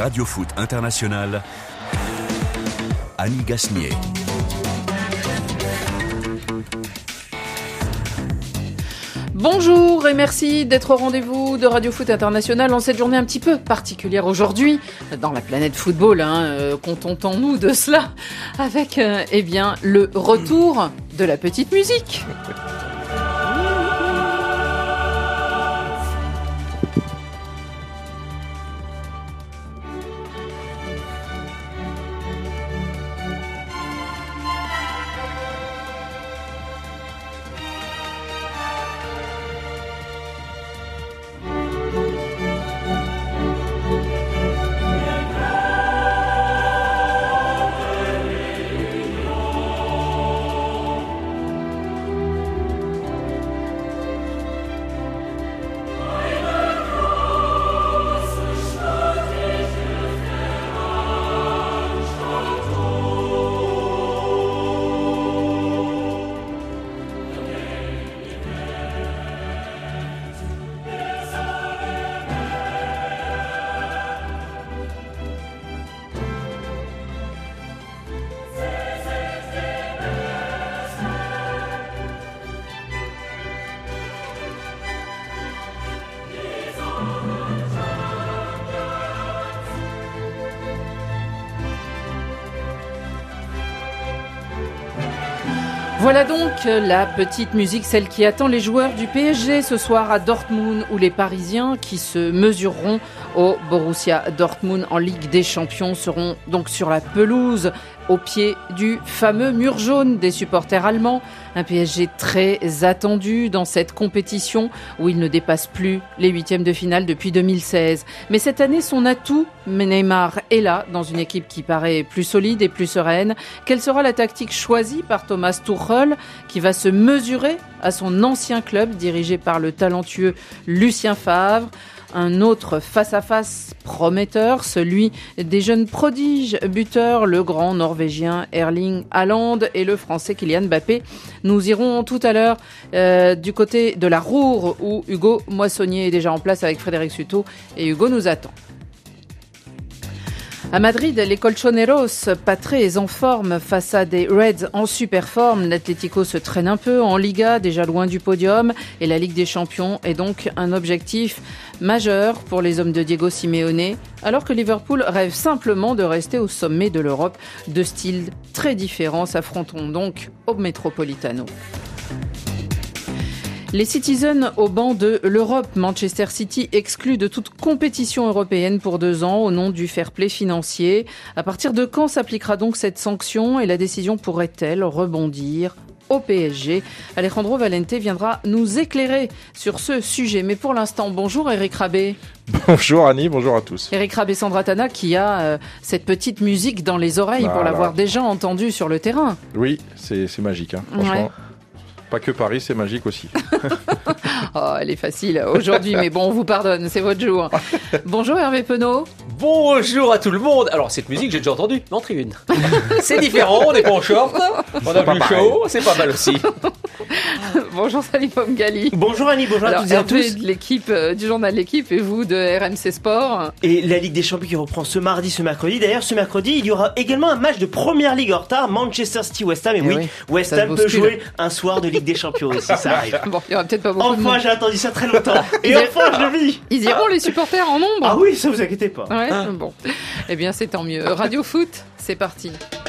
Radio Foot International, Annie Gasnier. Bonjour et merci d'être au rendez-vous de Radio Foot International en cette journée un petit peu particulière aujourd'hui dans la planète football. Contentons-nous de cela avec le retour de la petite musique. Voilà donc la petite musique, celle qui attend les joueurs du PSG ce soir à Dortmund, où les Parisiens qui se mesureront au Borussia Dortmund en Ligue des Champions seront donc sur la pelouse au pied du fameux mur jaune des supporters allemands. Un PSG très attendu dans cette compétition où il ne dépasse plus les huitièmes de finale depuis 2016. Mais cette année, son atout, Neymar, est là dans une équipe qui paraît plus solide et plus sereine. Quelle sera la tactique choisie par Thomas Tuchel qui va se mesurer à son ancien club dirigé par le talentueux Lucien Favre? Un autre face-à-face prometteur, celui des jeunes prodiges buteurs, le grand Norvégien Erling Haaland et le Français Kylian Mbappé. Nous irons tout à l'heure du côté de la Roure où Hugo Moissonnier est déjà en place avec Frédéric Suto et Hugo nous attend. À Madrid, les Colchoneros, pas très en forme face à des Reds en super forme. L'Atlético se traîne un peu en Liga, déjà loin du podium. Et la Ligue des Champions est donc un objectif majeur pour les hommes de Diego Simeone. Alors que Liverpool rêve simplement de rester au sommet de l'Europe. Deux styles très différents s'affronteront donc au Metropolitano. Les Citizens au banc de l'Europe. Manchester City exclu de toute compétition européenne pour 2 ans au nom du fair play financier. À partir de quand s'appliquera donc cette sanction et la décision pourrait-elle rebondir au PSG? Alejandro Valente viendra nous éclairer sur ce sujet. Mais pour l'instant, bonjour Eric Rabé. Bonjour Annie, bonjour à tous. Eric Rabé-Sandratana qui a cette petite musique dans les oreilles pour l'avoir déjà entendue sur le terrain. Oui, c'est magique, franchement. Ouais. Pas que Paris, c'est magique aussi. Oh, elle est facile aujourd'hui, mais bon, on vous pardonne, c'est votre jour. Bonjour Hervé Penaud. Bonjour à tout le monde. Alors, cette musique, j'ai déjà entendu, mais en tribune. C'est différent, on n'est pas en short, on a plus chaud, c'est pas mal aussi. Bonjour Salim Omgali. Bonjour Annie, bonjour à toutes et à tous. De l'équipe, du journal L'équipe et vous de RMC Sport. Et la Ligue des Champions qui reprend ce mardi, ce mercredi. D'ailleurs, ce mercredi, il y aura également un match de première ligue en retard, Manchester City-West Ham. Et oui, West Ham peut jouer un soir de Ligue des Champions aussi, ça arrive. Bon, il y aura peut-être pas beaucoup Enfin, j'ai attendu ça très longtemps. Et enfin, je le vis. Ils iront les supporters en nombre. Ah oui, ça vous inquiétez pas. Ouais, bon. Eh bien, c'est tant mieux. Radio Foot, c'est parti.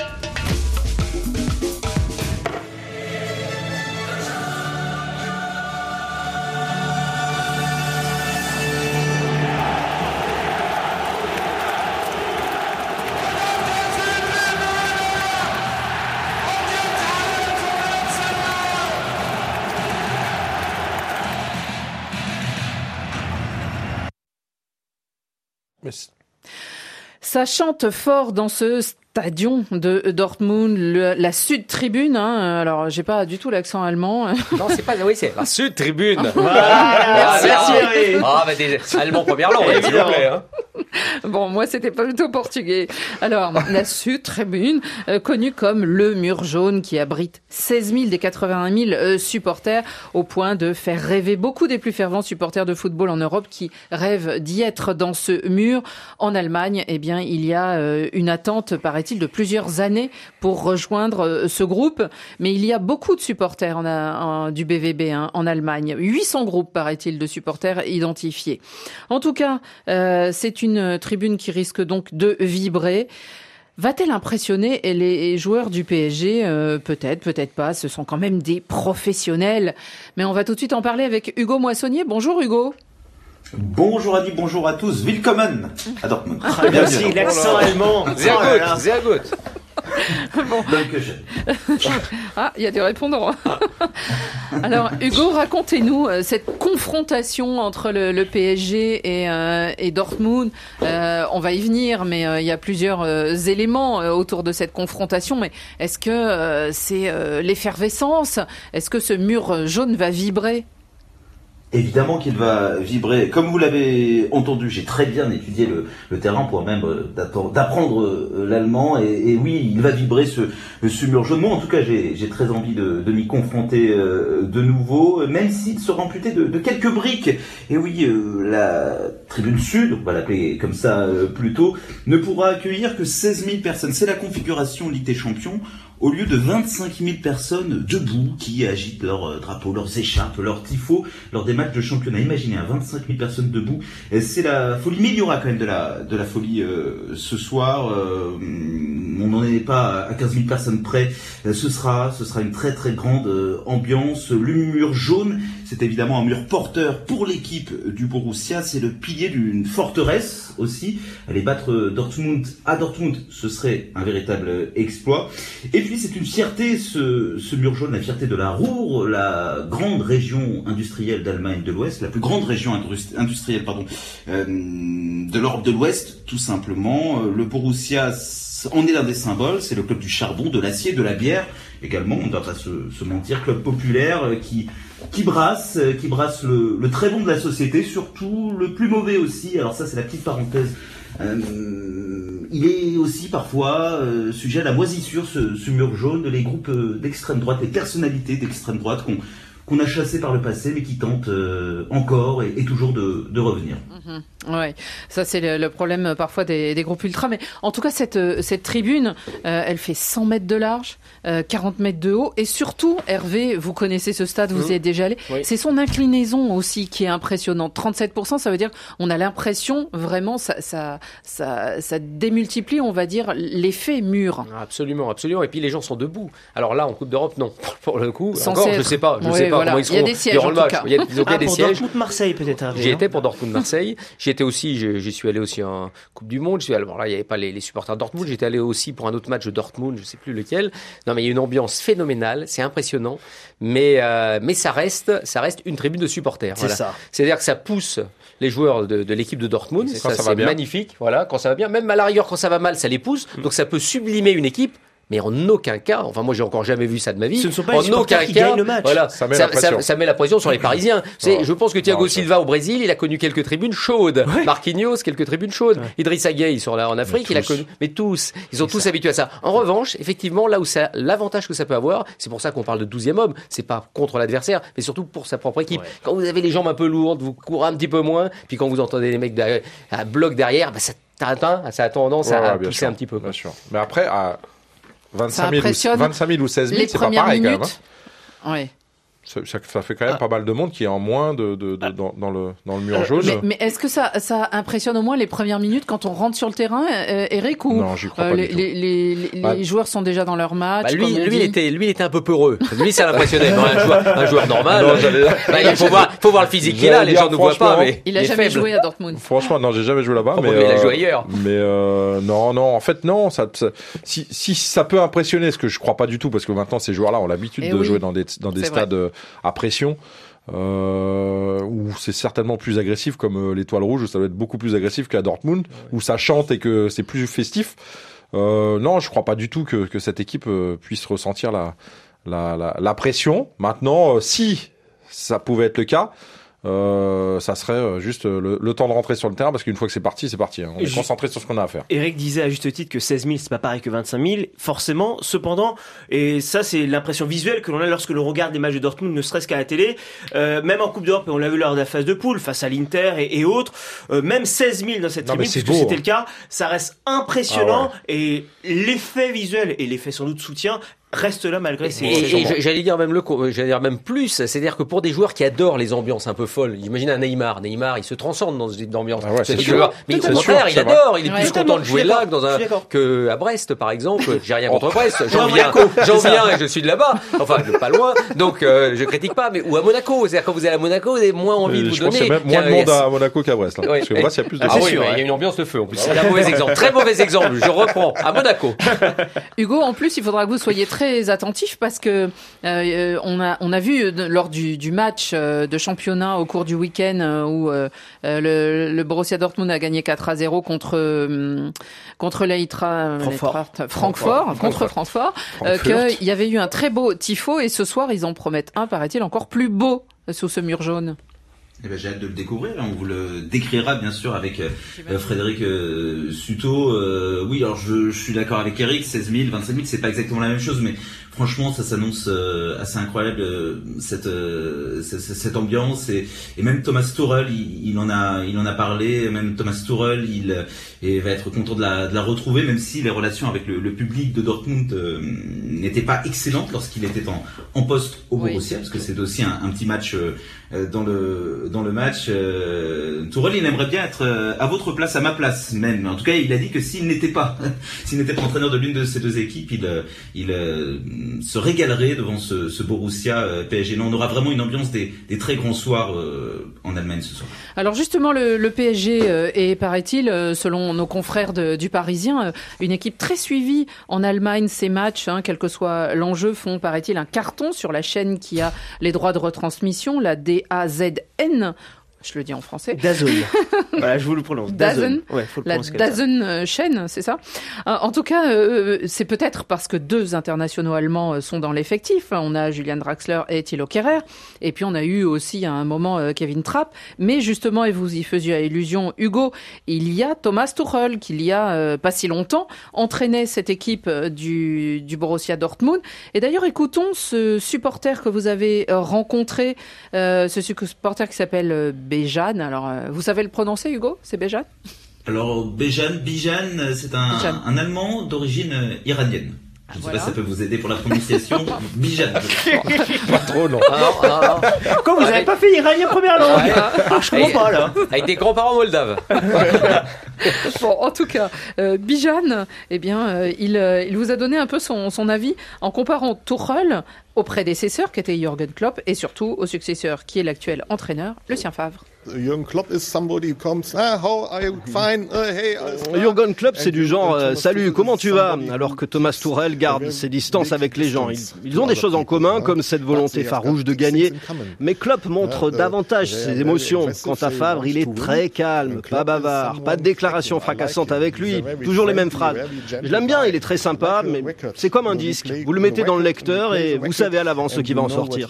Ça chante fort dans ce stadion de Dortmund, la Sud Tribune. Alors, j'ai pas du tout l'accent allemand. Non, c'est pas. Oui, c'est la Sud Tribune. Merci. Ah, bah déjà, allemand première langue, s'il vous plaît. Bon, moi, c'était pas plutôt portugais. Alors, la Sud-Tribune, connue comme le mur jaune, qui abrite 16 000 des 81 000 supporters, au point de faire rêver beaucoup des plus fervents supporters de football en Europe qui rêvent d'y être dans ce mur. En Allemagne, eh bien, il y a une attente, paraît-il, de plusieurs années pour rejoindre ce groupe. Mais il y a beaucoup de supporters du BVB en Allemagne. 800 groupes, paraît-il, de supporters identifiés. En tout cas, c'est une tribune qui risque donc de vibrer. Va-t-elle impressionner les joueurs du PSG ? Peut-être, peut-être pas. Ce sont quand même des professionnels. Mais on va tout de suite en parler avec Hugo Moissonnier. Bonjour Hugo. Bonjour Adi, bonjour à tous. Willkommen à Dortmund. Merci, l'accent allemand. Sehr gut. Bon. Ah, il y a des répondants. Alors, Hugo, racontez-nous cette confrontation entre le PSG et Dortmund. On va y venir, mais il y a plusieurs éléments autour de cette confrontation. Mais est-ce que c'est l'effervescence ? Est-ce que ce mur jaune va vibrer ? Évidemment qu'il va vibrer. Comme vous l'avez entendu, j'ai très bien étudié le terrain pour même d'apprendre l'allemand. Et oui, il va vibrer ce mur jaune. Moi, en tout cas, j'ai très envie de m'y confronter de nouveau, même s'il sera amputé de quelques briques. Et oui, la tribune sud, on va l'appeler comme ça plutôt, ne pourra accueillir que 16 000 personnes. C'est la configuration Ligue des Champions, au lieu de 25 000 personnes debout qui agitent leurs drapeaux, leurs écharpes, leurs tifos lors des matchs de championnat. Imaginez, 25 000 personnes debout. C'est la folie, mais il y aura quand même de la folie ce soir. On n'en est pas à 15 000 personnes près. Ce sera une très très grande ambiance. Le mur jaune, c'est évidemment un mur porteur pour l'équipe du Borussia. C'est le pilier d'une forteresse aussi. Aller battre Dortmund à Dortmund, ce serait un véritable exploit. Et puis c'est une fierté, ce mur jaune, la fierté de la Ruhr, la grande région industrielle d'Allemagne de l'Ouest, la plus grande région industrielle de l'Europe de l'Ouest, tout simplement. Le Borussia en est l'un des symboles, c'est le club du charbon, de l'acier, de la bière également, on ne doit pas se mentir, club populaire qui brasse le très bon de la société, surtout le plus mauvais aussi. Alors ça, c'est la petite parenthèse. Il est aussi parfois sujet à la moisissure, ce mur jaune, les groupes d'extrême droite, les personnalités d'extrême droite qu'on a chassées par le passé, mais qui tentent encore et toujours de revenir. Ouais, ça c'est le problème parfois des groupes ultras. Mais en tout cas, cette tribune, elle fait 100 mètres de large, 40 mètres de haut, et surtout, Hervé, vous connaissez ce stade, vous y êtes déjà allé. Oui. C'est son inclinaison aussi qui est impressionnante. 37%, ça veut dire, on a l'impression vraiment, ça démultiplie, on va dire, l'effet mur. Absolument, absolument. Et puis les gens sont debout. Alors là, en Coupe d'Europe, non. Pour le coup, encore, je sais pas voilà. Comment ils seront. Il y a des sièges, en tout cas. Il y a des pour sièges. Dortmund-Marseille peut-être. Hervé, j'y étais pour Dortmund-Marseille. J'y suis allé aussi en Coupe du Monde. Alors là, il n'y avait pas les supporters de Dortmund. J'étais allé aussi pour un autre match de Dortmund, je sais plus lequel. Non, mais il y a une ambiance phénoménale, c'est impressionnant. Mais ça reste une tribune de supporters. C'est ça. C'est-à-dire que ça pousse les joueurs de l'équipe de Dortmund. C'est magnifique. Voilà, quand ça va bien. Même à la rigueur, quand ça va mal, ça les pousse. Donc ça peut sublimer une équipe. Mais en aucun cas, enfin moi j'ai encore jamais vu ça de ma vie. Ce ne sont pas les supporters qui gagnent le match. Voilà, ça met la pression sur les Parisiens. Je pense que Thiago Silva au Brésil, il a connu quelques tribunes chaudes. Ouais. Marquinhos, quelques tribunes chaudes. Ouais. Idrissa Gueye en Afrique, il a connu. Mais tous, ils sont tous habitués à ça. En revanche, effectivement, là où l'avantage que ça peut avoir, c'est pour ça qu'on parle de 12e homme. C'est pas contre l'adversaire, mais surtout pour sa propre équipe. Ouais. Quand vous avez les jambes un peu lourdes, vous courez un petit peu moins, puis quand vous entendez les mecs à bloc derrière, ça a tendance à pousser un petit peu. Bien sûr. Mais après, 25 000 ou 16 000, c'est pas pareil minutes. Quand même. Oui. Ça fait quand même pas mal de monde qui est en moins dans le mur jaune. Mais est-ce que ça impressionne au moins les premières minutes quand on rentre sur le terrain, Eric, ou non, j'y crois pas du tout. Les joueurs sont déjà dans leur match? Lui, il était un peu peureux. Lui, ça l'impressionnait. un joueur normal. Non, il faut voir le physique qu'il a. Les gens ne voient pas, mais il a jamais joué à Dortmund. Franchement, non, j'ai jamais joué là-bas. Mais il a joué ailleurs. Mais non. En fait, non. Si ça peut impressionner, ce que je crois pas du tout, parce que maintenant ces joueurs-là ont l'habitude de jouer dans des stades à pression, où c'est certainement plus agressif, comme l'Étoile Rouge, où ça doit être beaucoup plus agressif qu'à Dortmund, où ça chante et que c'est plus festif. Non, je crois pas du tout que cette équipe puisse ressentir la pression. Maintenant, si ça pouvait être le cas, ça serait juste le temps de rentrer sur le terrain, parce qu'une fois que c'est parti, hein. On est concentré sur ce qu'on a à faire. Eric disait à juste titre que 16 000 c'est pas pareil que 25 000, forcément. Cependant, et ça c'est l'impression visuelle que l'on a lorsque l'on regarde les matchs de Dortmund, ne serait-ce qu'à la télé, même en Coupe d'Europe, et on l'a vu lors de la phase de poule face à l'Inter et autres, même 16 000 dans cette tribune, puisque c'était le cas, ça reste impressionnant. Et l'effet visuel et l'effet sans doute soutien reste là malgré ces... Et j'allais dire même plus, c'est-à-dire que pour des joueurs qui adorent les ambiances un peu folles, imagine un Neymar, il se transcende dans une ambiance. Mais au contraire, il adore, il est plus content de jouer là que à Brest par exemple. J'ai rien contre Brest, j'en viens et je suis de là-bas, enfin pas loin, donc je critique pas, mais ou à Monaco, c'est-à-dire quand vous allez à Monaco, vous avez moins envie de vous donner. Je pense qu'il y a même moins de monde à Monaco qu'à Brest, parce que Brest il y a plus de... Ah oui, il y a une ambiance de feu en plus. C'est un mauvais exemple, très mauvais exemple, je reprends, à Monaco. Hugo, en plus, il faudra que vous soyez très attentif parce que on a vu lors du match de championnat au cours du week-end où le Borussia Dortmund a gagné 4-0 contre Francfort, qu'il y avait eu un très beau tifo, et ce soir ils en promettent un, paraît-il, encore plus beau sous ce mur jaune. Eh ben, j'ai hâte de le découvrir. On vous le décrira bien sûr avec Frédéric Suto. Oui, alors je suis d'accord avec Eric. 16 000, 25 000, c'est pas exactement la même chose, mais franchement, ça s'annonce assez incroyable cette ambiance. Et même Thomas Tuchel, il en a parlé. Même Thomas Tuchel, il va être content de la retrouver, même si les relations avec le public de Dortmund n'étaient pas excellentes lorsqu'il était en poste au Borussia, parce que c'est aussi un petit match dans le match. Tuchel, il aimerait bien être à votre place, à ma place même. En tout cas, il a dit que s'il n'était pas entraîneur de l'une de ces deux équipes, il se régalerait devant ce Borussia PSG. Là, on aura vraiment une ambiance des très grands soirs en Allemagne ce soir. Alors justement, le PSG est, paraît-il, selon nos confrères du Parisien, une équipe très suivie en Allemagne. Ces matchs, quel que soit l'enjeu, font, paraît-il, un carton sur la chaîne qui a les droits de retransmission, la DAZN. Je le dis en français. DAZN. Voilà, je vous le prononce. DAZN. Ouais, faut le la DAZN chaîne, c'est ça. En tout cas, c'est peut-être parce que deux internationaux allemands sont dans l'effectif. On a Julian Draxler et Thilo Kehrer. Et puis on a eu aussi à un moment Kevin Trapp. Mais justement, et vous y faisiez allusion, Hugo, il y a Thomas Tuchel qui, il y a pas si longtemps, entraînait cette équipe du Borussia Dortmund. Et d'ailleurs, écoutons ce supporter que vous avez rencontré, ce supporter qui s'appelle Bejan. Alors, vous savez le prononcer, Hugo? C'est Bejan? Alors, Bijan, c'est un Allemand d'origine iranienne. Je ne sais pas si ça peut vous aider pour la prononciation. Bijan. Pas trop, non. Comme vous n'avez pas fait iranien première langue. Je comprends pas, là. Avec des grands-parents moldaves. Bon, en tout cas, Bijan, eh bien, il vous a donné un peu son avis en comparant Tuchel au prédécesseur qui était Jürgen Klopp et surtout au successeur qui est l'actuel entraîneur, Lucien Favre. Jürgen Klopp is somebody who comes, how are you? Fine, hey. Jürgen Klopp, c'est du genre, salut, comment tu vas? Alors que Thomas Tuchel garde ses distances avec les gens. Ils ont des choses en commun, comme cette volonté farouche de gagner. Mais Klopp montre davantage ses émotions. Quant à Favre, il est très calme, pas bavard, pas de déclarations fracassantes avec lui, toujours les mêmes phrases. Je l'aime bien, il est très sympa, mais c'est comme un disque. Vous le mettez dans le lecteur et vous savez à l'avance ce qui va en sortir.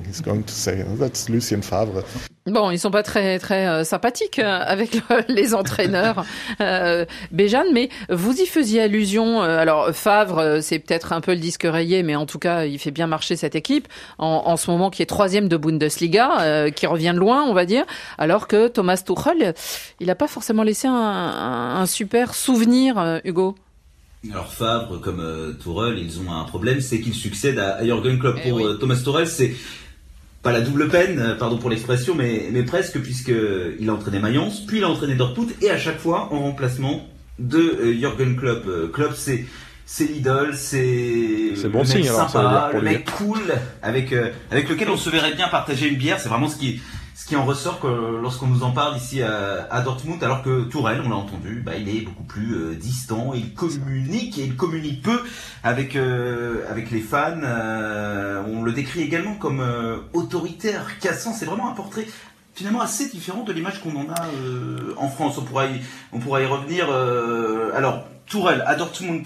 Bon, ils sont pas très sympathiques avec les entraîneurs, Bejan, mais vous y faisiez allusion. Alors Favre, c'est peut-être un peu le disque rayé, mais en tout cas, il fait bien marcher cette équipe en ce moment qui est 3e de Bundesliga, qui revient de loin, on va dire, alors que Thomas Tuchel, il n'a pas forcément laissé un super souvenir, Hugo. Alors Favre, comme Tuchel, ils ont un problème, c'est qu'ils succèdent à Jürgen Klopp. Pour Thomas Tuchel, c'est pas la double peine, pardon pour l'expression, mais presque, puisqu'il a entraîné Mayence, puis il a entraîné Dortmund, et à chaque fois en remplacement de Jürgen Klopp. Klopp, c'est l'idole, c'est bon le mec signe, sympa, alors, ça veut dire pour le mec cool, avec lequel on se verrait bien partager une bière. C'est vraiment ce qui en ressort lorsqu'on nous en parle ici à Dortmund, alors que Tuchel, on l'a entendu, il est beaucoup plus distant, il communique peu avec les fans. On le décrit également comme autoritaire, cassant. C'est vraiment un portrait finalement assez différent de l'image qu'on en a en France. On pourra y revenir. Alors Tuchel à Dortmund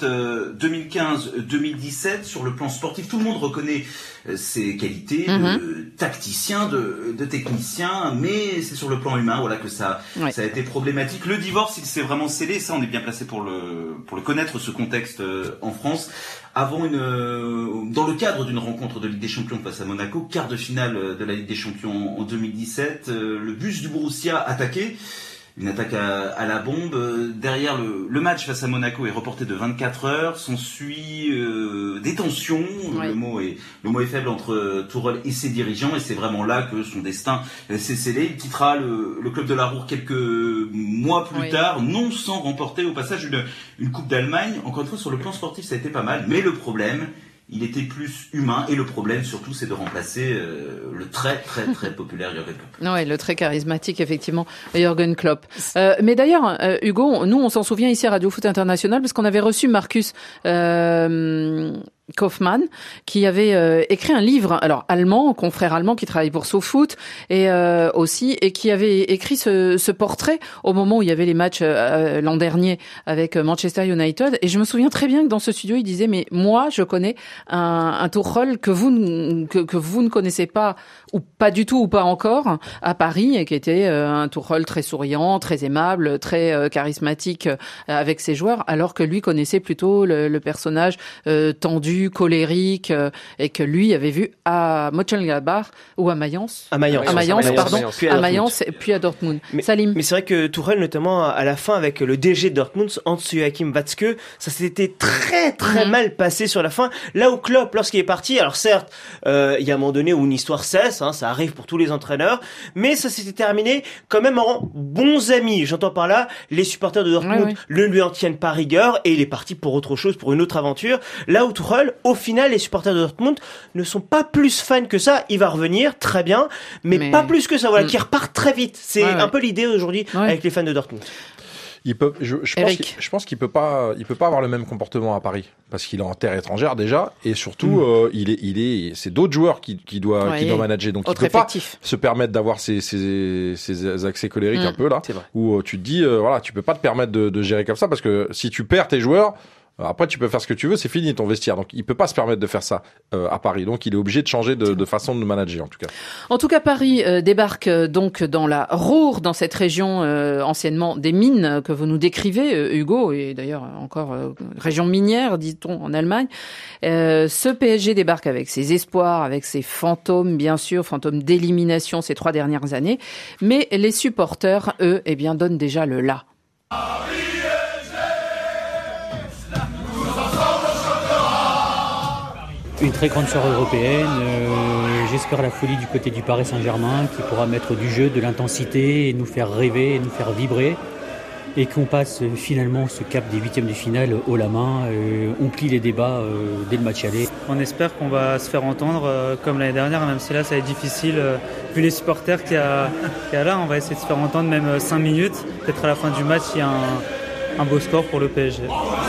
2015-2017, sur le plan sportif, tout le monde reconnaît ses qualités de tacticien, de technicien, mais c'est sur le plan humain, voilà, que ça a été problématique. Le divorce, il s'est vraiment scellé, ça on est bien placé pour le connaître, ce contexte en France. Avant dans le cadre d'une rencontre de Ligue des Champions face à Monaco, quart de finale de la Ligue des Champions en 2017, le bus du Borussia attaqué. Une attaque à la bombe. Derrière, le match face à Monaco est reporté de 24 heures. S'ensuit des tensions. Le mot est faible entre Tuchel et ses dirigeants. Et c'est vraiment là que son destin s'est scellé. Il quittera le club de la Ruhr quelques mois plus tard, non sans remporter au passage une Coupe d'Allemagne. Encore une fois, sur le plan sportif, ça a été pas mal. Mais le problème, il était plus humain, et le problème surtout, c'est de remplacer le très très très populaire Jürgen Klopp. Oui, le très charismatique, effectivement, Jürgen Klopp. Mais d'ailleurs, Hugo, nous on s'en souvient ici à Radio Foot International, parce qu'on avait reçu Marcus Kaufmann, qui avait écrit un livre, alors allemand, confrère allemand qui travaille pour SoFoot, et aussi, et qui avait écrit ce portrait au moment où il y avait les matchs l'an dernier avec Manchester United. Et je me souviens très bien que dans ce studio, il disait, mais moi, je connais un Tuchel que vous ne connaissez pas, ou pas du tout, ou pas encore, à Paris, et qui était un Tuchel très souriant, très aimable, très charismatique avec ses joueurs, alors que lui connaissait plutôt le personnage tendu, colérique, et que lui avait vu à Mönchengladbach ou à Mayence, puis à Dortmund. Salim. Mais c'est vrai que Tuchel, notamment à la fin avec le DG de Dortmund, Hans-Joachim Watzke, ça s'était très très mal passé sur la fin. Là où Klopp, lorsqu'il est parti, alors certes, il y a un moment donné où une histoire cesse, ça arrive pour tous les entraîneurs, mais ça s'était terminé quand même en bons amis. J'entends par là, les supporters de Dortmund ne lui en tiennent pas rigueur, et il est parti pour autre chose, pour une autre aventure. Là où Tuchel, au final, les supporters de Dortmund ne sont pas plus fans que ça. Il va revenir, très bien, mais pas plus que ça. Voilà, qui repart très vite. C'est un peu l'idée aujourd'hui avec les fans de Dortmund. Je pense qu'il peut pas avoir le même comportement à Paris, parce qu'il est en terre étrangère déjà, et surtout c'est d'autres joueurs qui doit manager, donc il peut pas se permettre d'avoir ces accès colériques un peu là, où tu te dis tu peux pas te permettre de gérer comme ça, parce que si tu perds tes joueurs, après tu peux faire ce que tu veux, c'est fini ton vestiaire. Donc il peut pas se permettre de faire ça à Paris. Donc il est obligé de changer de façon de manager en tout cas. En tout cas, Paris débarque donc dans la Ruhr, dans cette région anciennement des mines que vous nous décrivez, Hugo, et d'ailleurs encore région minière, dit-on en Allemagne. Ce PSG débarque avec ses espoirs, avec ses fantômes, bien sûr, fantômes d'élimination ces 3 dernières années. Mais les supporters, eux, donnent déjà le là. Une très grande soirée européenne, j'espère la folie du côté du Paris Saint-Germain qui pourra mettre du jeu, de l'intensité et nous faire rêver et nous faire vibrer, et qu'on passe finalement ce cap des 8e de finale haut la main, on plie les débats dès le match aller. On espère qu'on va se faire entendre comme l'année dernière, même si là ça va être difficile vu les supporters qu'il y a là. On va essayer de se faire entendre même 5 minutes, peut-être à la fin du match il y a un beau score pour le PSG.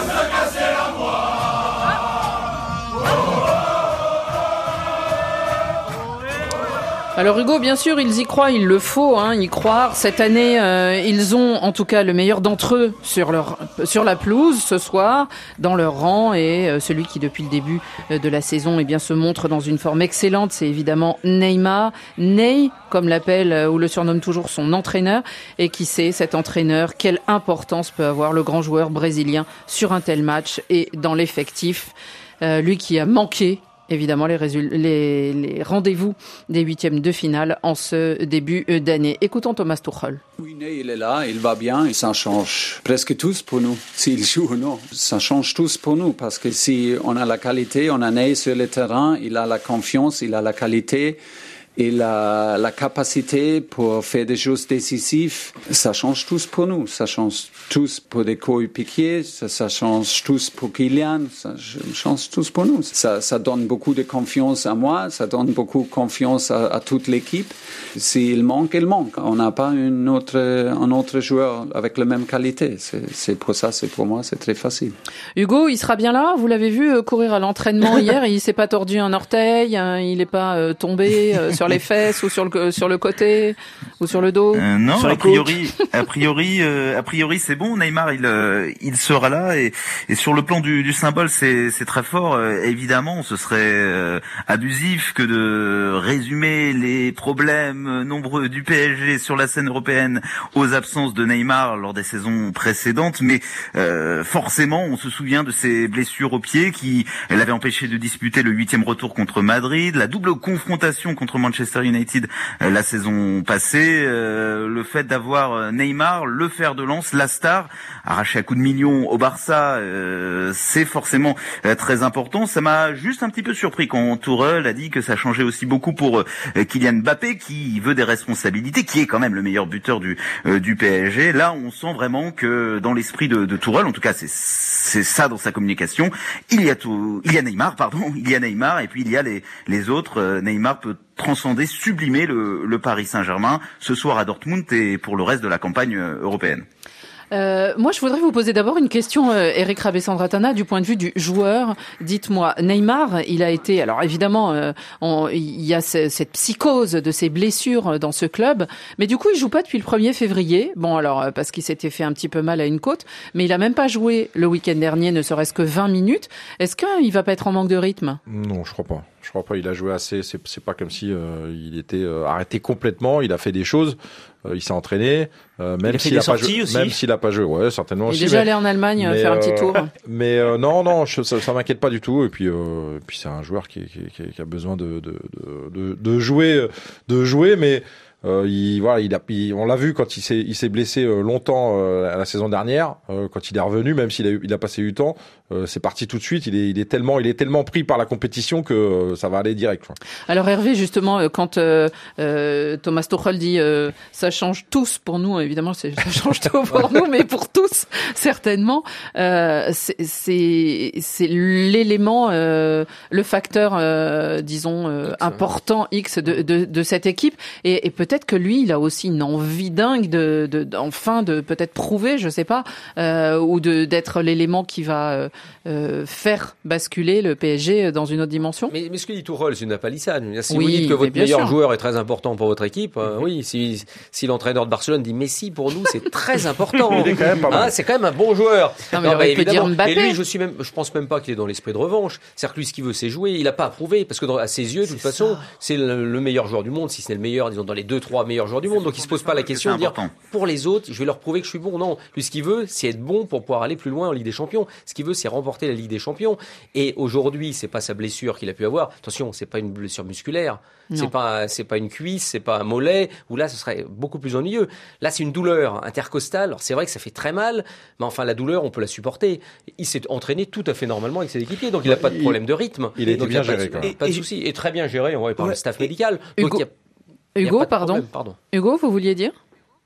Alors Hugo, bien sûr, ils y croient, il le faut y croire. Cette année, ils ont en tout cas le meilleur d'entre eux sur la pelouse ce soir, dans leur rang, et celui qui depuis le début de la saison se montre dans une forme excellente, c'est évidemment Neymar. Ney, comme l'appelle ou le surnomme toujours son entraîneur, et qui sait, cet entraîneur, quelle importance peut avoir le grand joueur brésilien sur un tel match et dans l'effectif. Lui qui a manqué évidemment les rendez-vous des 8e de finale en ce début d'année. Écoutons Thomas Tuchel. Oui, il est là, il va bien, et ça change presque tous pour nous. S'il joue ou non, ça change tous pour nous, parce que si on a la qualité, on a Ney sur le terrain, il a la confiance, il a la qualité, il a la capacité pour faire des choses décisives. Ça change tous pour nous, ça change tous pour des coéquipiers, ça change tous pour Kylian, ça change tous pour nous. Ça donne beaucoup de confiance à moi, ça donne beaucoup de confiance à toute l'équipe. S'il manque, il manque. On n'a pas un autre joueur avec la même qualité. C'est pour ça, pour moi, c'est très facile. Hugo, il sera bien là. Vous l'avez vu courir à l'entraînement hier. Il s'est pas tordu un orteil, il n'est pas tombé sur sur les fesses ou sur le côté ou sur le dos? Non, sur a priori, c'est bon. Neymar, il sera là et sur le plan du symbole, c'est très fort. Évidemment, ce serait abusif que de résumer les problèmes nombreux du PSG sur la scène européenne aux absences de Neymar lors des saisons précédentes, mais forcément, on se souvient de ses blessures au pied qui l'avaient empêché de disputer le 8e retour contre Madrid, la double confrontation contre Manchester United la saison passée, le fait d'avoir Neymar, le fer de lance, la star, arraché à coups de millions au Barça, c'est forcément très important. Ça m'a juste un petit peu surpris quand Tourelle a dit que ça changeait aussi beaucoup pour Kylian Mbappé, qui veut des responsabilités, qui est quand même le meilleur buteur du PSG. Là, on sent vraiment que dans l'esprit de Tourelle, en tout cas c'est ça dans sa communication, il y a Neymar, et puis il y a les autres. Neymar peut transcender, sublimer le Paris Saint-Germain ce soir à Dortmund et pour le reste de la campagne européenne. Moi, je voudrais vous poser d'abord une question, Eric Rabessandratana, du point de vue du joueur. Dites-moi, Neymar, il a été... Alors évidemment, il y a cette psychose de ses blessures dans ce club, mais du coup, il joue pas depuis le 1er février. Bon, alors, parce qu'il s'était fait un petit peu mal à une côte, mais il a même pas joué le week-end dernier, ne serait-ce que 20 minutes. Est-ce qu'il va pas être en manque de rythme? Non, je crois pas. Il a joué assez. C'est pas comme si il était arrêté complètement. Il a fait des choses. Il s'est entraîné. Même s'il a pas joué. Ouais, certainement. Il est déjà allé en Allemagne faire un petit tour. Mais non, ça m'inquiète pas du tout. Et puis c'est un joueur qui a besoin de jouer, mais. On l'a vu quand il s'est blessé longtemps la saison dernière, quand il est revenu, même s'il a passé 8 ans, c'est parti tout de suite. Il est tellement pris par la compétition que ça va aller direct. Quoi. Alors Hervé, justement, quand Thomas Tuchel dit ça change tous pour nous, évidemment ça change tout pour nous, mais pour tous certainement, c'est l'élément, le facteur, disons important X de cette équipe et peut-être que lui, il a aussi une envie dingue enfin de peut-être prouver, je sais pas, ou d'être l'élément qui va faire basculer le PSG dans une autre dimension. Mais ce que dit Tuchel, c'est une palissade. Si vous dites que votre meilleur joueur est très important pour votre équipe, oui, si l'entraîneur de Barcelone dit Messi, pour nous, c'est très important. C'est quand même un bon joueur. Non, mais peut dire Mbappé. Et lui, je pense même pas qu'il est dans l'esprit de revanche. C'est-à-dire que lui, ce qu'il veut, c'est jouer. Il a pas à prouver, parce que à ses yeux, de toute façon, c'est le meilleur joueur du monde, si ce n'est le meilleur, disons, dans les 2-3 meilleurs joueurs du monde. Donc il se pose pas la question de dire pour les autres, je vais leur prouver que je suis bon. Non, lui ce qu'il veut, c'est être bon pour pouvoir aller plus loin en Ligue des Champions. Ce qu'il veut, c'est remporter la Ligue des Champions. Et aujourd'hui, c'est pas sa blessure qu'il a pu avoir. Attention, c'est pas une blessure musculaire. C'est pas une cuisse, c'est pas un mollet, où là, ce serait beaucoup plus ennuyeux. Là, c'est une douleur intercostale. Alors, c'est vrai que ça fait très mal, mais enfin, la douleur, on peut la supporter. Il s'est entraîné tout à fait normalement avec ses équipiers, donc il n'a pas de problème de rythme. Il est bien géré, quand même. Pas de souci. Et très bien géré, par le staff médical. Hugo, pardon. Hugo, vous vouliez dire?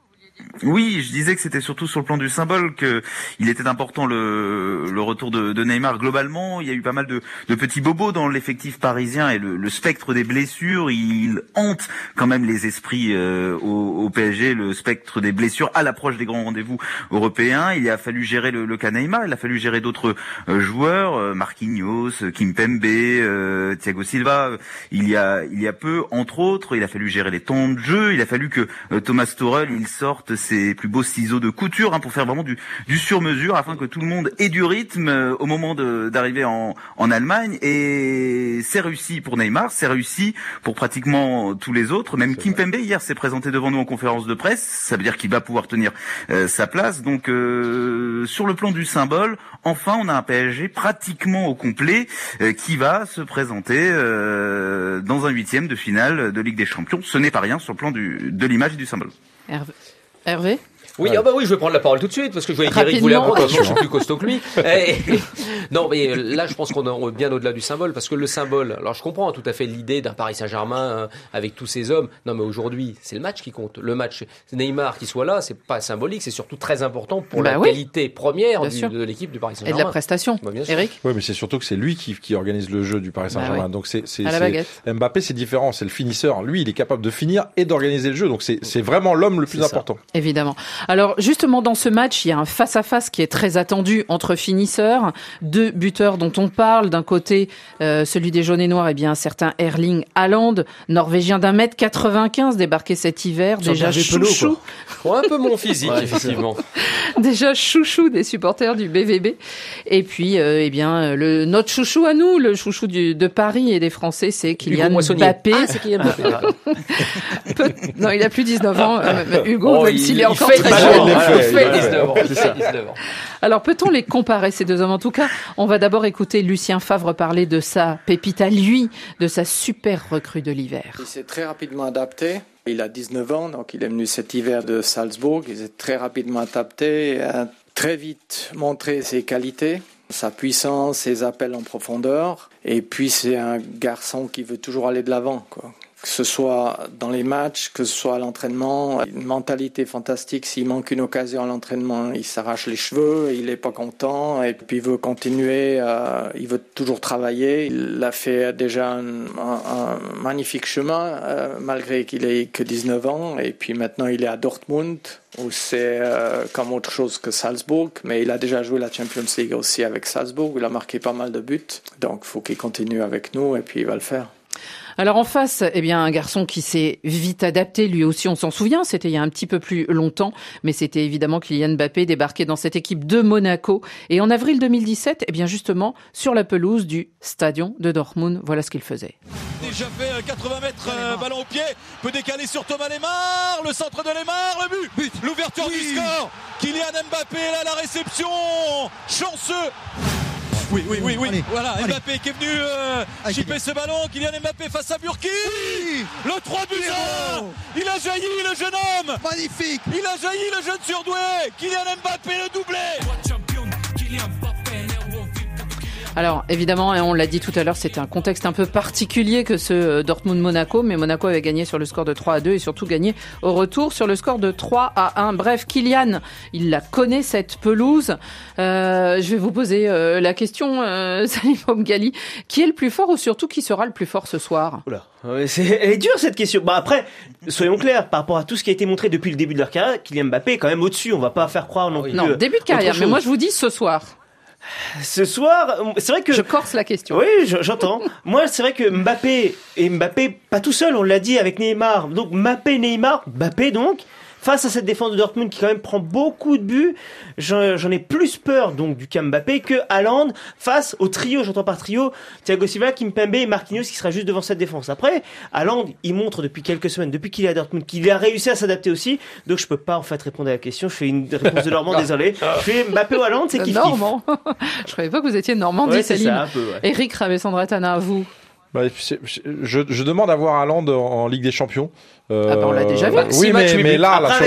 Oui, je disais que c'était surtout sur le plan du symbole que il était important le retour de Neymar. Globalement, il y a eu pas mal de petits bobos dans l'effectif parisien et le spectre des blessures, il hante quand même les esprits au PSG, le spectre des blessures à l'approche des grands rendez-vous européens. Il a fallu gérer le cas Neymar, il a fallu gérer d'autres joueurs, Marquinhos, Kimpembe, Thiago Silva. Il y a peu, entre autres, il a fallu gérer les temps de jeu, il a fallu que Thomas Tuchel il sorte ses plus beaux ciseaux de couture pour faire vraiment du sur-mesure afin que tout le monde ait du rythme au moment d'arriver en Allemagne. Et c'est réussi pour Neymar, c'est réussi pour pratiquement tous les autres. Même Kimpembe hier s'est présenté devant nous en conférence de presse. Ça veut dire qu'il va pouvoir tenir sa place. Donc sur le plan du symbole, enfin on a un PSG pratiquement au complet qui va se présenter dans un 8e de finale de Ligue des Champions. Ce n'est pas rien sur le plan de l'image et du symbole. Hervé? Oui, je vais prendre la parole tout de suite, parce que je voyais qu'Eric voulait apprendre, je suis plus costaud que lui. Non, mais là, je pense qu'on est bien au-delà du symbole, parce que le symbole, alors je comprends tout à fait l'idée d'un Paris Saint-Germain avec tous ces hommes. Non, mais aujourd'hui, c'est le match qui compte. Le match, Neymar qui soit là, c'est pas symbolique, c'est surtout très important pour la qualité première de l'équipe du Paris Saint-Germain. Et de la prestation. Eric? Oui, mais c'est surtout que c'est lui qui organise le jeu du Paris Saint-Germain. Donc Mbappé, c'est différent, c'est le finisseur. Lui, il est capable de finir et d'organiser le jeu. Donc c'est vraiment l'homme le plus important. Évidemment. Alors justement dans ce match, il y a un face-à-face qui est très attendu entre finisseurs, 2 buteurs dont on parle. D'un côté, celui des jaunes et noirs, un certain Erling Haaland, norvégien d'1m95, débarqué cet hiver, déjà chouchou. Un peu mon physique, effectivement. Déjà chouchou des supporters du BVB. Et puis, notre chouchou à nous, le chouchou de Paris et des Français, c'est Kylian Mbappé. Ah, c'est Kylian Mbappé. Non, il a plus 19 ans, Hugo, même s'il est encore très jeune. Il fait 19 ans. Alors, peut-on les comparer, ces deux hommes? En tout cas, on va d'abord écouter Lucien Favre parler de sa pépite à lui, de sa super recrue de l'hiver. Il s'est très rapidement adapté. Il a 19 ans, donc il est venu cet hiver de Salzbourg. Il s'est très rapidement adapté et a très vite montré ses qualités, sa puissance, ses appels en profondeur. Et puis, c'est un garçon qui veut toujours aller de l'avant, quoi. Que ce soit dans les matchs, que ce soit à l'entraînement, une mentalité fantastique. S'il manque une occasion à l'entraînement, il s'arrache les cheveux, il n'est pas content et puis il veut continuer, il veut toujours travailler. Il a fait déjà un magnifique chemin malgré qu'il ait que 19 ans et puis maintenant il est à Dortmund où c'est comme autre chose que Salzbourg, mais il a déjà joué la Champions League aussi avec Salzbourg, il a marqué pas mal de buts, donc il faut qu'il continue avec nous et puis il va le faire. Alors en face, un garçon qui s'est vite adapté, lui aussi on s'en souvient, c'était il y a un petit peu plus longtemps, mais c'était évidemment Kylian Mbappé débarqué dans cette équipe de Monaco. Et en avril 2017, justement, sur la pelouse du Stadion de Dortmund, voilà ce qu'il faisait. Déjà fait 80 mètres, ballon au pied, peut décaler sur Thomas Lemar, le centre de Lemar, le but, l'ouverture du score, Kylian Mbappé, là la réception, chanceux. Oui. Allez, voilà, allez. Mbappé qui est venu chipper ce ballon. Kylian Mbappé face à Burki. Oui, le 3-1. Il a jailli le jeune homme. Magnifique. Il a jailli le jeune surdoué. Kylian Mbappé le doublé. Alors évidemment, on l'a dit tout à l'heure, c'était un contexte un peu particulier que ce Dortmund-Monaco, mais Monaco avait gagné sur le score de 3-2 et surtout gagné au retour sur le score de 3-1. Bref, Kylian, il la connaît cette pelouse. Je vais vous poser la question, Salim Omghali, qui est le plus fort ou surtout qui sera le plus fort ce soir? Oula, elle est dure cette question. Après, soyons clairs, par rapport à tout ce qui a été montré depuis le début de leur carrière, Kylian Mbappé est quand même au-dessus. On va pas faire croire non plus. Non, début de carrière, mais moi je vous dis ce soir. Ce soir, c'est vrai que... Je corse la question. Oui, j'entends. Moi, c'est vrai que Mbappé, pas tout seul, on l'a dit avec Neymar. Donc Mbappé donc, face à cette défense de Dortmund qui quand même prend beaucoup de buts, j'en ai plus peur donc du cas Mbappé que Haaland face au trio, j'entends par trio, Thiago Silva, Kimpembe et Marquinhos qui sera juste devant cette défense. Après, Haaland, il montre depuis quelques semaines, depuis qu'il est à Dortmund, qu'il a réussi à s'adapter aussi, donc je peux pas en fait répondre à la question, je fais une réponse de Normand, désolé. Je fais Mbappé ou Haaland, c'est kiff-kiff. Normand. Je savais pas que vous étiez Normand, dit Salim. C'est ça, un peu, ouais. Eric Ravessandratana, à vous. Je demande à voir Haaland en Ligue des Champions. On l'a déjà vu. Oui, mais là, dans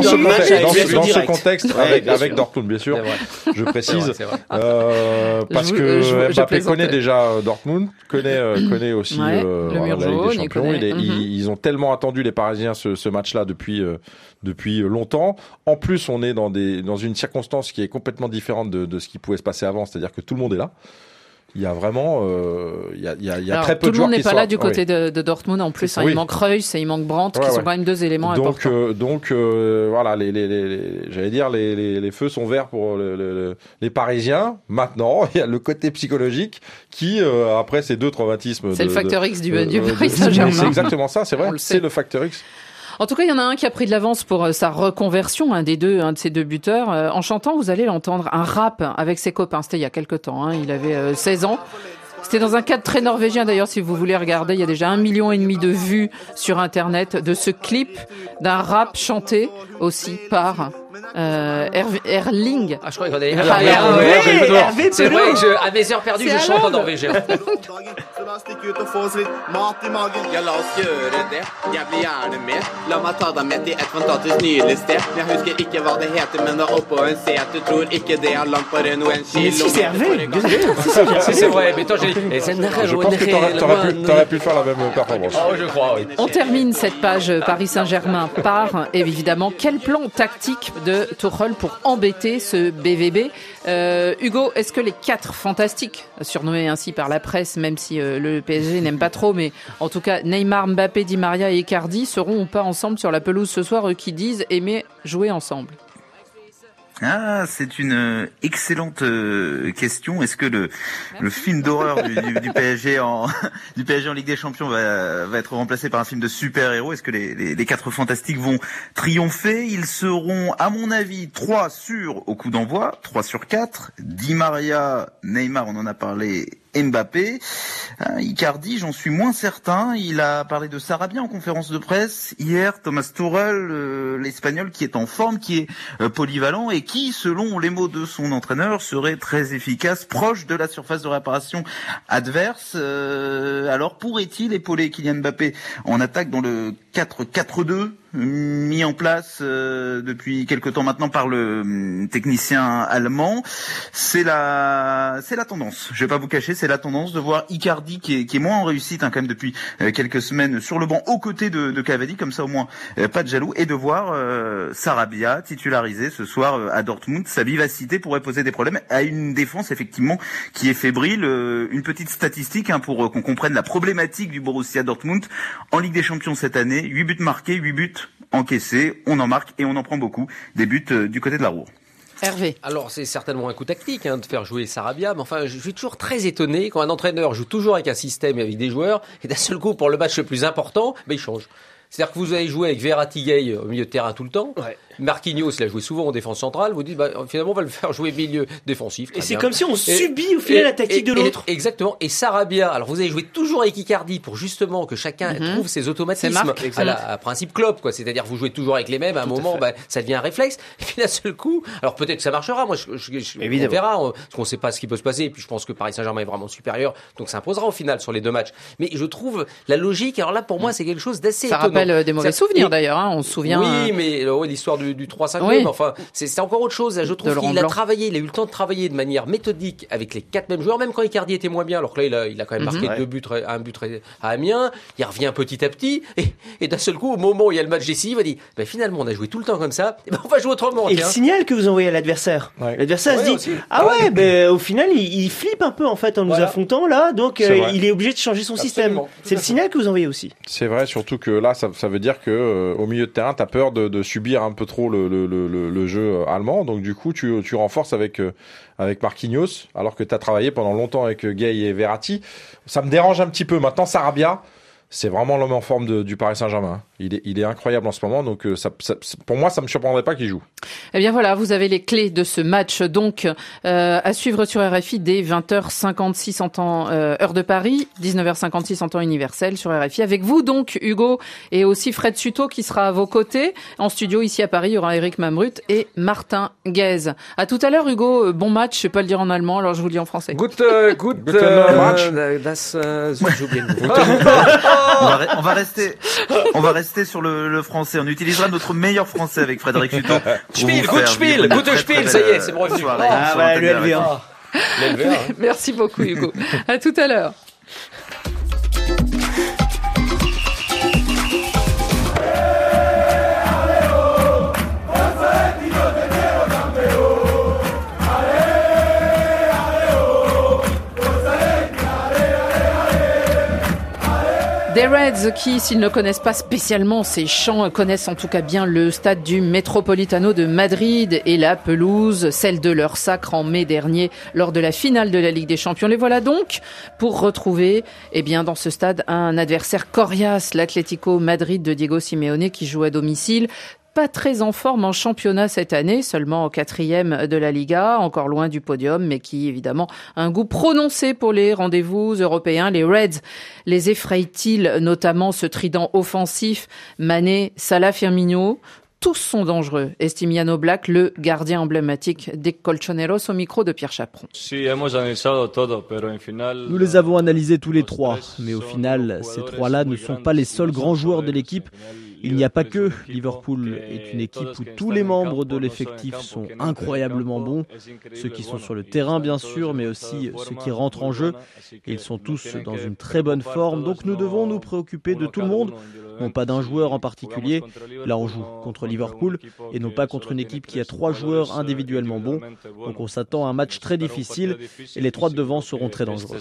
ce contexte, avec Dortmund, bien sûr, je précise, parce que Mbappé connaît déjà Dortmund, connaît aussi la Ligue des Champions. Ils ont tellement attendu les Parisiens ce match-là depuis longtemps. En plus, on est dans une circonstance qui est complètement différente de ce qui pouvait se passer avant, c'est-à-dire que tout le monde est là. Il y a vraiment, il y a très peu de joueurs qui sont. Tout le monde n'est pas là du côté de Dortmund en plus. Il manque Reus et il manque Brandt, qui sont quand même deux éléments importants. Donc voilà, j'allais dire les feux sont verts pour les Parisiens. Maintenant, il y a le côté psychologique qui, après ces deux traumatismes. C'est le facteur X du Paris Saint-Germain. C'est exactement ça, c'est vrai. C'est le facteur X. En tout cas, il y en a un qui a pris de l'avance pour sa reconversion, un de ces deux buteurs. En chantant, vous allez l'entendre, un rap avec ses copains. C'était il y a quelque temps, il avait 16 ans. C'était dans un cadre très norvégien d'ailleurs, si vous voulez regarder. Il y a déjà 1,5 million de vues sur Internet de ce clip d'un rap chanté aussi par Erling. Ah, je crois qu'on avait Hervé. C'est vrai que à mes heures perdues, je chante en norvégien. C'est Hervé. C'est vrai, mais toi, je pense que t'aurais pu faire la même performance. Oh, je crois, oui. On termine cette page Paris Saint-Germain par, évidemment, quel plan tactique de Tuchel pour embêter ce BVB. Hugo, est-ce que les 4 fantastiques, surnommés ainsi par la presse, même si le PSG n'aime pas trop, mais en tout cas Neymar, Mbappé, Di Maria et Icardi seront ou pas ensemble sur la pelouse ce soir, eux qui disent aimer jouer ensemble? Ah, c'est une excellente question. Est-ce que le film d'horreur du PSG en Ligue des Champions va être remplacé par un film de super-héros? Est-ce que les 4 fantastiques vont triompher? Ils seront, à mon avis, 3 sûrs au coup d'envoi, 3 sur 4. Di Maria, Neymar, on en a parlé, Mbappé. Icardi, j'en suis moins certain. Il a parlé de Sarabia en conférence de presse hier. Thomas Tuchel, l'Espagnol qui est en forme, qui est polyvalent et qui, selon les mots de son entraîneur, serait très efficace, proche de la surface de réparation adverse. Alors pourrait-il épauler Kylian Mbappé en attaque dans le 4-4-2 mis en place depuis quelque temps maintenant par le technicien allemand? C'est la tendance. Je vais pas vous cacher, c'est la tendance de voir Icardi qui est moins en réussite quand même depuis quelques semaines sur le banc aux côtés de Cavani, comme ça au moins pas de jaloux, et de voir Sarabia titularisé ce soir à Dortmund. Sa vivacité pourrait poser des problèmes à une défense effectivement qui est fébrile. Une petite statistique pour qu'on comprenne la problématique du Borussia Dortmund en Ligue des Champions cette année: 8 buts marqués, 8 buts encaissés. On en marque et on en prend beaucoup des buts du côté de la Ruhr. Hervé. Alors c'est certainement un coup tactique de faire jouer Sarabia, mais enfin je suis toujours très étonné quand un entraîneur joue toujours avec un système et avec des joueurs, et d'un seul coup pour le match le plus important, il change. C'est-à-dire que vous avez joué avec Verratti Gay au milieu de terrain tout le temps. Ouais. Marquinhos, il a joué souvent en défense centrale. Vous dites, finalement, on va le faire jouer milieu défensif. Et c'est comme si on subit au final la tactique de l'autre. Exactement. Et Sarabia, alors vous avez joué toujours avec Icardi pour justement que chacun trouve ses automatismes. À principe Klopp, quoi. C'est-à-dire vous jouez toujours avec les mêmes. À un moment, ça devient un réflexe. Et puis d'un seul coup, alors peut-être que ça marchera. Moi, on verra. Parce qu'on ne sait pas ce qui peut se passer. Et puis je pense que Paris Saint-Germain est vraiment supérieur. Donc ça imposera au final sur les 2 matchs. Mais je trouve la logique. Alors là, pour moi, c'est quelque chose d'assez étonnant. Ça rappelle des mauvais souvenirs d'ailleurs. On se souvient. Oui, mais l'histoire du 3-5. Oui. Mais enfin, c'est encore autre chose. Je trouve qu'il a travaillé, il a eu le temps de travailler de manière méthodique avec les 4 mêmes joueurs, même quand Icardi était moins bien. Alors que là, il a quand même marqué un but à Amiens. Il revient petit à petit. Et d'un seul coup, au moment où il y a le match décisif, il dit, finalement, on a joué tout le temps comme ça. On va jouer autrement. Et le signal que vous envoyez à l'adversaire. Ouais. L'adversaire se dit, aussi. Au final, il flippe un peu, en fait, en nous affrontant, là. Donc, il est obligé de changer son système. C'est le signal que vous envoyez aussi. C'est vrai, surtout que là, ça veut dire que, au milieu de terrain, t'as peur de subir un peu trop le jeu allemand, donc du coup tu renforces avec Marquinhos, alors que tu as travaillé pendant longtemps avec Gay et Verratti. Ça me dérange un petit peu. Maintenant, Sarabia, c'est vraiment l'homme en forme du Paris Saint-Germain. Il est incroyable en ce moment, donc pour moi, ça me surprendrait pas qu'il joue. Eh bien voilà, vous avez les clés de ce match, donc à suivre sur RFI dès 20h56 en temps heure de Paris, 19h56 en temps universel sur RFI. Avec vous donc, Hugo, et aussi Fred Suto qui sera à vos côtés. En studio ici à Paris, il y aura Eric Mamrut et Martin Guez. À tout à l'heure, Hugo. Bon match, je sais pas le dire en allemand, alors je vous le dis en français. Good match. J'ai oublié le mot. On va rester sur le français. On utilisera notre meilleur français avec Frédéric Suto. Gute Spiel, ça y est, c'est bon. Le LV1. Merci beaucoup, Hugo. À tout à l'heure. Des Reds qui, s'ils ne connaissent pas spécialement ces chants, connaissent en tout cas bien le stade du Metropolitano de Madrid et la pelouse, celle de leur sacre en mai dernier lors de la finale de la Ligue des Champions. Les voilà donc pour retrouver, dans ce stade, un adversaire coriace, l'Atlético Madrid de Diego Simeone qui joue à domicile. Pas très en forme en championnat cette année, seulement au 4e de la Liga, encore loin du podium, mais qui évidemment a un goût prononcé pour les rendez-vous européens. Les Reds les effrayent-ils, notamment ce trident offensif, Mané, Salah, Firmino? Tous sont dangereux, estime Jan Oblak, le gardien emblématique des Colchoneros, au micro de Pierre Chaperon. Nous les avons analysés tous les 3, mais au final, ces 3-là ne sont pas les seuls grands joueurs de l'équipe. Il n'y a pas que. Liverpool est une équipe où tous les membres de l'effectif sont incroyablement bons. Ceux qui sont sur le terrain, bien sûr, mais aussi ceux qui rentrent en jeu. Ils sont tous dans une très bonne forme, donc nous devons nous préoccuper de tout le monde. non pas d'un joueur en particulier. Là, on joue contre Liverpool et non pas contre une équipe qui a 3 joueurs individuellement bons. Donc on s'attend à un match très difficile et les 3 de devant seront très dangereux.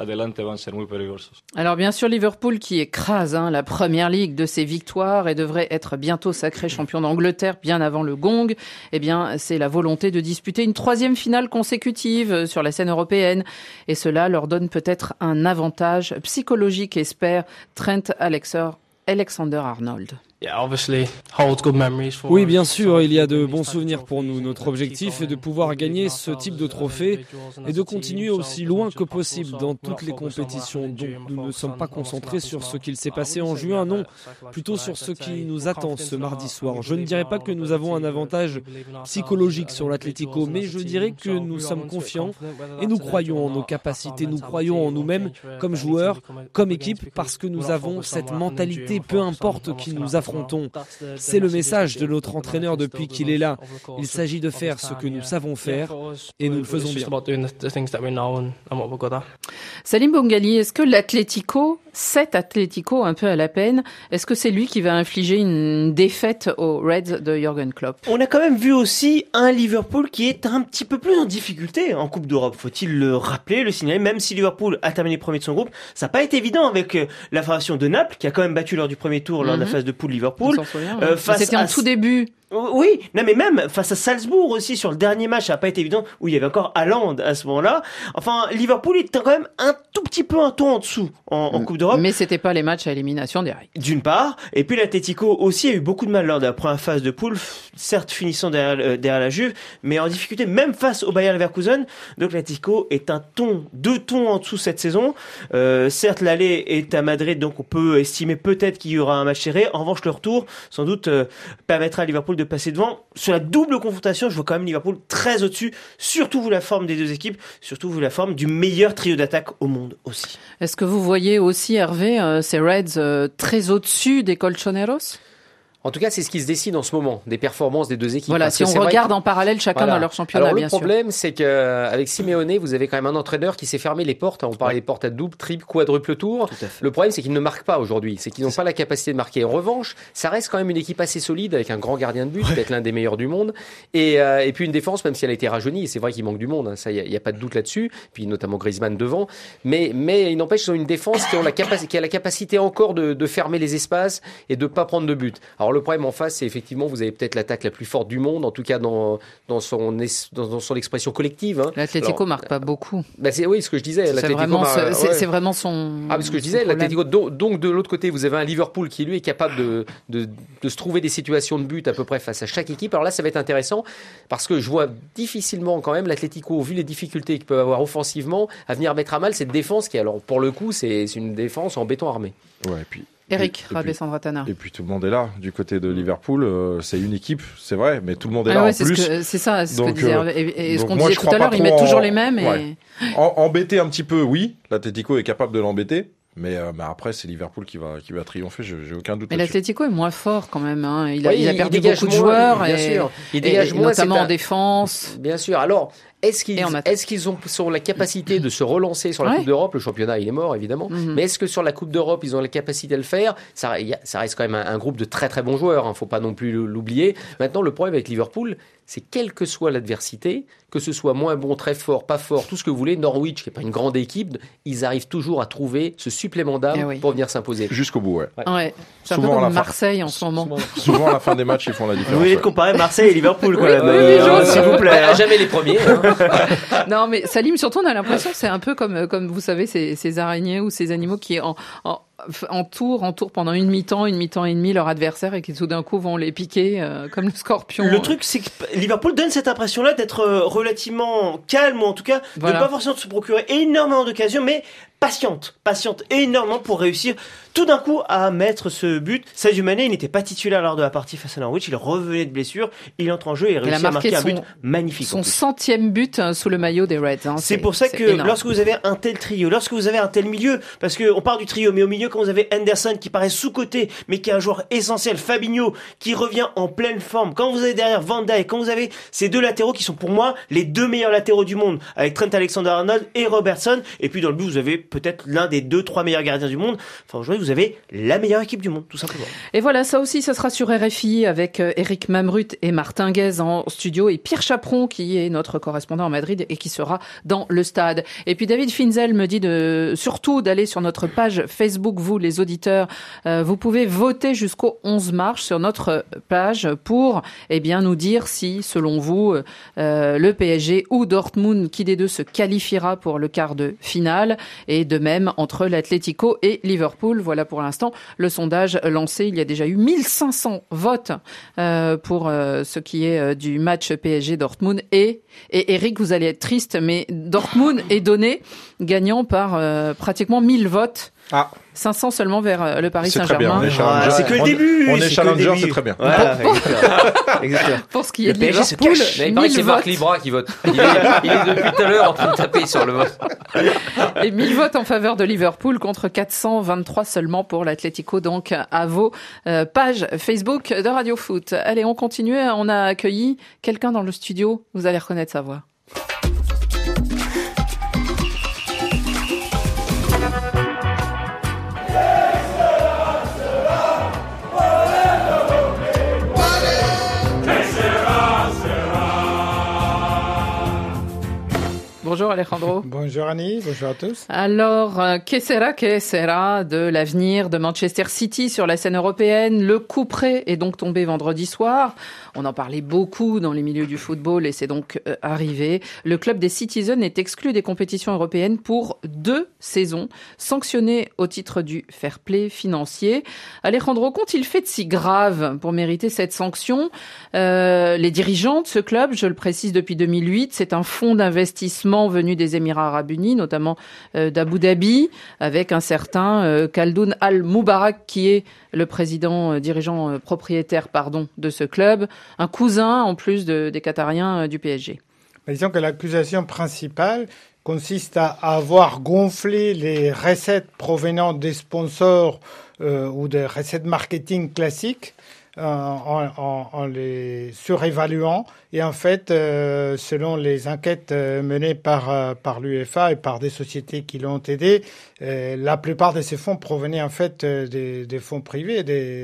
Alors bien sûr, Liverpool qui écrase la Première Ligue de ses victoires et devrait être bientôt sacré champion d'Angleterre bien avant le gong. Eh bien, c'est la volonté de disputer une 3e finale consécutive sur la scène européenne. Et cela leur donne peut-être un avantage psychologique, espère Trent Alexander-Arnold. Oui, bien sûr, il y a de bons souvenirs pour nous. Notre objectif est de pouvoir gagner ce type de trophée et de continuer aussi loin que possible dans toutes les compétitions. Donc nous ne sommes pas concentrés sur ce qu'il s'est passé en juin, non, plutôt sur ce qui nous attend ce mardi soir. Je ne dirais pas que nous avons un avantage psychologique sur l'Atlético, mais je dirais que nous sommes confiants et nous croyons en nos capacités, nous croyons en nous-mêmes comme joueurs, comme équipe, parce que nous avons cette mentalité, peu importe qui nous affronte. C'est le message de notre entraîneur depuis qu'il est là. Il s'agit de faire ce que nous savons faire et nous le faisons bien. Salim Bongali, est-ce que cet Atlético un peu à la peine, est-ce que c'est lui qui va infliger une défaite aux Reds de Jürgen Klopp? On a quand même vu aussi un Liverpool qui est un petit peu plus en difficulté en Coupe d'Europe. Faut-il le rappeler, le signaler, même si Liverpool a terminé premier de son groupe, ça n'a pas été évident avec la formation de Naples qui a quand même battu lors du premier tour lors de la phase de poule Liverpool. C'était en tout début. Oui, non mais même face à Salzbourg aussi sur le dernier match, ça n'a pas été évident où il y avait encore Haaland à ce moment-là. Enfin, Liverpool était quand même un tout petit peu un ton en dessous en Coupe d'Europe. Mais c'était pas les matchs à élimination directe. D'une part, et puis l'Atlético aussi a eu beaucoup de mal lors de la première phase de poule, certes finissant derrière la Juve, mais en difficulté même face au Bayer Leverkusen. Donc l'Atlético est deux tons en dessous cette saison. Certes, l'aller est à Madrid, donc on peut estimer peut-être qu'il y aura un match serré. En revanche, le retour, sans doute, permettra à Liverpool de passer devant. Sur la double confrontation, je vois quand même Liverpool très au-dessus, surtout vu la forme des deux équipes, surtout vu la forme du meilleur trio d'attaque au monde aussi. Est-ce que vous voyez aussi, Hervé, ces Reds très au-dessus des Colchoneros ? En tout cas, c'est ce qui se dessine en ce moment, des performances des deux équipes. Voilà, si on regarde en parallèle chacun dans leur championnat, alors, bien sûr. Le problème, c'est qu'avec Simeone, vous avez quand même un entraîneur qui s'est fermé les portes. On parlait des portes à double, triple, quadruple tour. Le problème, c'est qu'ils ne marquent pas aujourd'hui. C'est qu'ils n'ont pas la capacité de marquer. En revanche, ça reste quand même une équipe assez solide avec un grand gardien de but, peut-être l'un des meilleurs du monde. Et puis une défense, même si elle a été rajeunie, c'est vrai qu'il manque du monde. Ça, il y a pas de doute là-dessus. Puis notamment Griezmann devant. Mais il n'empêche qu'ils ont une défense qui a la capacité encore de fermer les espaces et de pas prendre de but. Alors le problème en face, c'est effectivement, vous avez peut-être l'attaque la plus forte du monde, en tout cas dans son expression collective. L'Atlético marque pas beaucoup. Oui, ce que je disais. C'est vraiment son. Ce que je disais, l'Atlético. Donc de l'autre côté, vous avez un Liverpool qui lui est capable de se trouver des situations de but à peu près face à chaque équipe. Alors là, ça va être intéressant parce que je vois difficilement quand même l'Atlético, vu les difficultés qu'il peut avoir offensivement, à venir mettre à mal cette défense qui, alors pour le coup, c'est une défense en béton armé. Ouais, et puis. Eric Rabé-Sandratana. Et puis tout le monde est là du côté de Liverpool. C'est une équipe, c'est vrai, mais tout le monde est là en plus. C'est ça, ce que disait Hervé. Et ce qu'on disait tout à l'heure, ils mettent toujours les mêmes. Embêter un petit peu, oui. L'Atlético est capable de l'embêter. Mais après, c'est Liverpool qui va triompher, j'ai aucun doute. Mais là-dessus. l'Atlético est moins fort quand même. Il a perdu beaucoup de joueurs, bien sûr. Il dégage moins, notamment en défense. Bien sûr. Alors, est-ce qu'ils ont sur la capacité de se relancer sur la Coupe d'Europe? Le championnat, il est mort, évidemment. Mais est-ce que sur la Coupe d'Europe, ils ont la capacité de le faire? Ça reste quand même un groupe de très très bons joueurs. Faut pas non plus l'oublier. Maintenant, le problème avec Liverpool, c'est quelle que soit l'adversité, que ce soit moins bon, très fort, pas fort, tout ce que vous voulez, Norwich, qui n'est pas une grande équipe, ils arrivent toujours à trouver ce supplément d'âme pour venir s'imposer. Jusqu'au bout, C'est un peu comme Marseille en ce moment. Souvent, à la fin des matchs, ils font la différence. Vous voulez comparer Marseille et Liverpool, quand même. S'il vous plaît. Jamais les premiers. Non, mais Salim, surtout, on a l'impression que c'est un peu comme vous savez, ces araignées ou ces animaux qui entourent pendant une mi-temps et demie leur adversaire et qui tout d'un coup vont les piquer comme le scorpion. Le truc, c'est que Liverpool donne cette impression-là d'être relativement calme, ou en tout cas de ne pas forcément se procurer énormément d'occasions, mais patiente énormément pour réussir tout d'un coup à mettre ce but. Sadio Mané, il n'était pas titulaire lors de la partie face à Norwich, il revenait de blessure, il entre en jeu et réussit à marquer un but magnifique. Son 100e but sous le maillot des Reds. C'est pour ça que lorsque vous avez un tel trio, lorsque vous avez un tel milieu, parce que on part du trio, mais au milieu quand vous avez Henderson qui paraît sous-coté, mais qui est un joueur essentiel, Fabinho qui revient en pleine forme, quand vous avez derrière Van Dijk, quand vous avez ces deux latéraux qui sont pour moi les deux meilleurs latéraux du monde, avec Trent Alexander-Arnold et Robertson, et puis dans le but vous avez peut-être l'un des 2-3 meilleurs gardiens du monde. Enfin, aujourd'hui, vous avez la meilleure équipe du monde, tout simplement. Et voilà, ça aussi, ça sera sur RFI avec Eric Mamrut et Martin Guez en studio et Pierre Chaperon qui est notre correspondant à Madrid et qui sera dans le stade. Et puis David Finzel me dit surtout d'aller sur notre page Facebook, vous les auditeurs, vous pouvez voter jusqu'au 11 mars sur notre page pour nous dire si, selon vous, le PSG ou Dortmund, qui des deux se qualifiera pour le quart de finale, et de même entre l'Atlético et Liverpool. Voilà pour l'instant le sondage lancé. Il y a déjà eu 1500 votes pour ce qui est du match PSG-Dortmund. Et Eric, vous allez être triste, mais Dortmund est donné gagnant par pratiquement 1000 votes. 500 seulement vers le Paris Saint-Germain. C'est que le début. On est challenger, c'est très bien. Pour ce qui est de Liverpool, il paraît que c'est Marc Libra qui vote. Il est depuis tout à l'heure en train de taper sur le vote. Et 1000 votes en faveur de Liverpool contre 423 seulement pour l'Atlético. Donc à vos pages Facebook de Radio Foot. Allez, on continue. On a accueilli quelqu'un dans le studio. Vous allez reconnaître sa voix. Bonjour Alejandro. Bonjour Annie, bonjour à tous. Alors, que sera de l'avenir de Manchester City sur la scène européenne? Le coup près est donc tombé vendredi soir. On en parlait beaucoup dans les milieux du football et c'est donc arrivé. Le club des Citizens est exclu des compétitions européennes pour 2 saisons, sanctionné au titre du fair play financier. Alejandro, qu'ont-ils fait de si grave pour mériter cette sanction? Les dirigeants de ce club, je le précise depuis 2008, c'est un fonds d'investissement venu des Émirats Arabes Unis, notamment d'Abu Dhabi, avec un certain Khaldoun Al-Moubarak qui est le dirigeant propriétaire de ce club, un cousin en plus des Qatariens du PSG. Disons que l'accusation principale consiste à avoir gonflé les recettes provenant des sponsors ou des recettes marketing classiques en les surévaluant. Et en fait, selon les enquêtes menées par l'UEFA et par des sociétés qui l'ont aidé, la plupart de ces fonds provenaient en fait des fonds privés,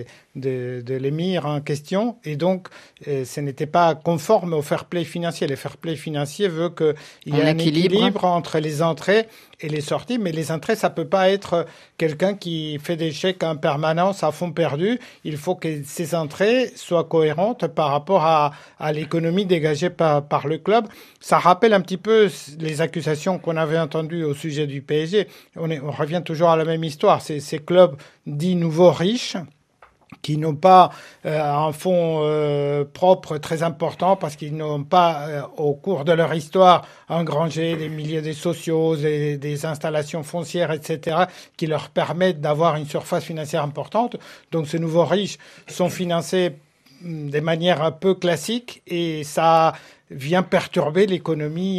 de l'émir en question, et donc ce n'était pas conforme au fair play financier. Le fair play financier veut qu'il y ait un équilibre entre les entrées et les sorties, mais les entrées, ça peut pas être quelqu'un qui fait des chèques en permanence à fonds perdus. Il faut que ces entrées soient cohérentes par rapport à l'économie dégagée par le club. Ça rappelle un petit peu les accusations qu'on avait entendues au sujet du PSG. On revient toujours à la même histoire. Ces clubs dits nouveaux riches qui n'ont pas un fonds propre très important parce qu'ils n'ont pas, au cours de leur histoire, engrangé des milliers de sociaux, des installations foncières, etc., qui leur permettent d'avoir une surface financière importante. Donc ces nouveaux riches sont financés de manière un peu classique et ça vient perturber l'économie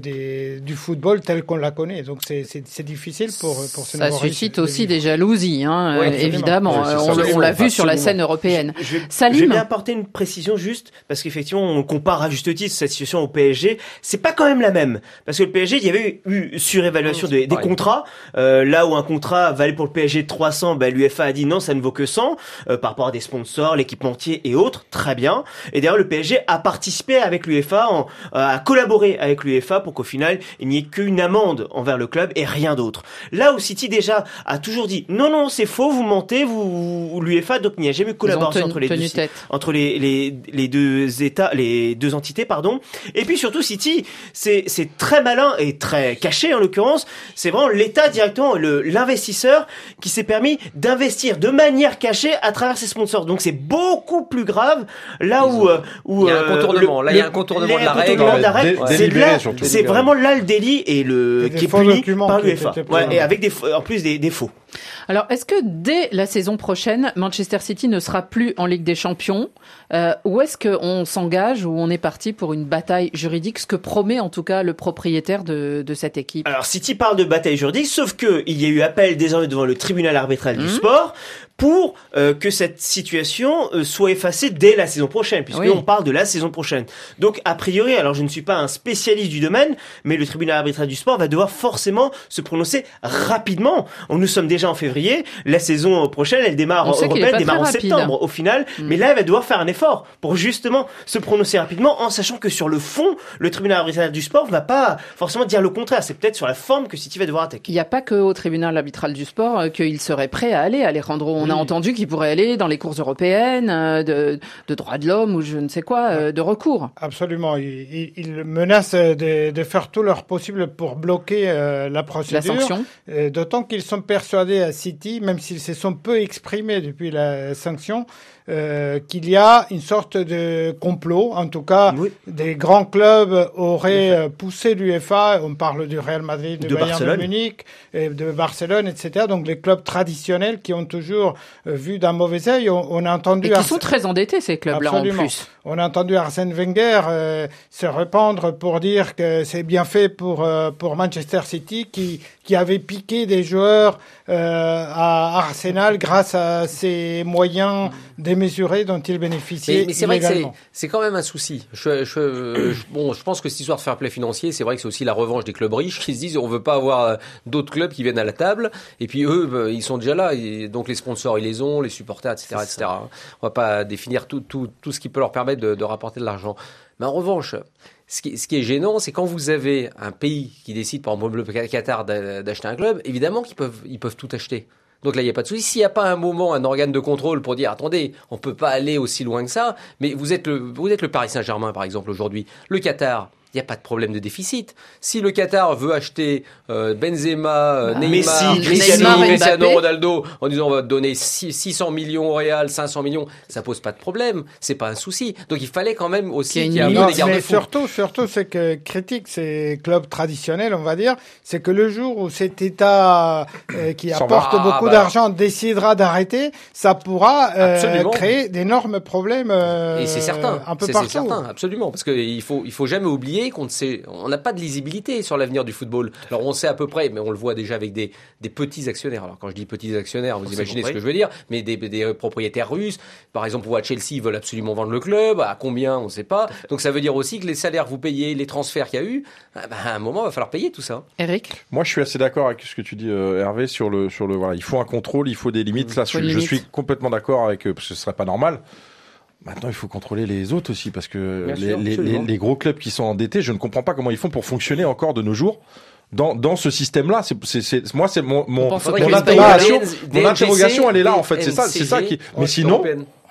du football tel qu'on la connaît. Donc c'est difficile pour ce ça suscite aussi des jalousies, évidemment. On l'a vu sur la scène européenne. Salim, je vais bien apporter une précision juste parce qu'effectivement on compare à juste titre cette situation au PSG. C'est pas quand même la même parce que le PSG, il y avait eu surévaluation des contrats. Là où un contrat valait pour le PSG 300, l'UEFA a dit non, ça ne vaut que 100 par rapport à des sponsors, l'équipementier et autres. Très bien. Et d'ailleurs le PSG a participé avec l'UEFA à collaborer avec l'UEFA pour qu'au final il n'y ait qu'une amende envers le club et rien d'autre. Là où City déjà a toujours dit non c'est faux, vous mentez, l'UEFA, donc il n'y a jamais eu collaboration entre les deux États, les deux entités pardon. Et puis surtout City c'est très malin et très caché en l'occurrence, c'est vraiment l'État directement, l'investisseur qui s'est permis d'investir de manière cachée à travers ses sponsors. Donc c'est beaucoup plus grave là où il y a un contournement. Là il y a un contournement de la règle. C'est vraiment là le délit et qui est puni par l'UEFA. Et avec en plus des faux. Alors, est-ce que dès la saison prochaine, Manchester City ne sera plus en Ligue des Champions, ou est-ce qu'on s'engage ou on est parti pour une bataille juridique, ce que promet en tout cas le propriétaire de cette équipe? Alors, City parle de bataille juridique, sauf que il y a eu appel désormais devant le tribunal arbitral du sport pour que cette situation soit effacée dès la saison prochaine, puisqu'on parle de la saison prochaine. Donc, a priori, alors je ne suis pas un spécialiste du domaine, mais le tribunal arbitral du sport va devoir forcément se prononcer rapidement. Nous sommes déjà en février, la saison prochaine, elle démarre européenne, démarre en septembre au final, mais là, elle va devoir faire un effort pour justement se prononcer rapidement, en sachant que sur le fond, le tribunal arbitral du sport va pas forcément dire le contraire. C'est peut-être sur la forme que City va devoir attaquer. Il n'y a pas qu'au tribunal arbitral du sport qu'il serait prêt à aller, Alejandro. On a entendu qu'il pourrait aller dans les courses européennes de droits de l'homme ou je ne sais quoi, de recours. Absolument. Ils menacent de faire tout leur possible pour bloquer la procédure. La sanction. D'autant qu'ils sont persuadés à City, même s'ils se sont peu exprimés depuis la sanction, qu'il y a une sorte de complot. En tout cas, des grands clubs auraient poussé l'UEFA. On parle du Real Madrid, de Bayern de Munich, de Barcelone, etc. Donc les clubs traditionnels qui ont toujours vu d'un mauvais œil. On a entendu... Et qui sont très endettés, ces clubs-là, en plus. On a entendu Arsène Wenger se répandre pour dire que c'est bien fait pour Manchester City qui avait piqué des joueurs à Arsenal grâce à ses moyens démesurés dont il bénéficiait. Mais c'est vrai que c'est quand même un souci. Je pense que cette histoire de fair play financier, c'est vrai que c'est aussi la revanche des clubs riches qui se disent on veut pas avoir d'autres clubs qui viennent à la table. Et puis eux, ils sont déjà là. Et donc les sponsors, ils les ont, les supporters, etc., etc. On va pas définir tout ce qui peut leur permettre de rapporter de l'argent. Mais en revanche, ce qui est gênant, c'est quand vous avez un pays qui décide, par exemple le Qatar, d'acheter un club, évidemment qu'ils peuvent tout acheter. Donc là, il n'y a pas de souci. S'il n'y a pas un moment, un organe de contrôle pour dire, attendez, on ne peut pas aller aussi loin que ça, mais vous êtes le Paris Saint-Germain, par exemple, aujourd'hui. Le Qatar, il n'y a pas de problème de déficit. Si le Qatar veut acheter Benzema, Neymar, Cristiano Ronaldo, en disant on va te donner 600 millions au Real, 500 millions, ça pose pas de problème. C'est pas un souci. Donc il fallait quand même aussi qu'il y ait un peu des garde-fous. Surtout, c'est que critique ces clubs traditionnels, on va dire, c'est que le jour où cet État qui apporte beaucoup d'argent décidera d'arrêter, ça pourra créer d'énormes problèmes. Et c'est certain. Un peu partout. C'est certain, absolument, parce qu'il faut jamais oublier qu'on n'a pas de lisibilité sur l'avenir du football. Alors on sait à peu près, mais on le voit déjà avec des petits actionnaires. Alors quand je dis petits actionnaires, vous imaginez ce que je veux dire, mais des propriétaires russes. Par exemple, à Chelsea, ils veulent absolument vendre le club. À combien, on ne sait pas. Donc ça veut dire aussi que les salaires que vous payez, les transferts qu'il y a eu, à un moment, il va falloir payer tout ça. Eric ? Moi, je suis assez d'accord avec ce que tu dis, Hervé, sur le voilà, il faut un contrôle, il faut des limites. Là, je suis complètement d'accord avec eux, parce que ce serait pas normal. Maintenant, il faut contrôler les autres aussi, parce que les gros clubs qui sont endettés, je ne comprends pas comment ils font pour fonctionner encore de nos jours dans ce système-là. Moi, c'est mon interrogation, elle est là, en fait. C'est ça qui, mais sinon,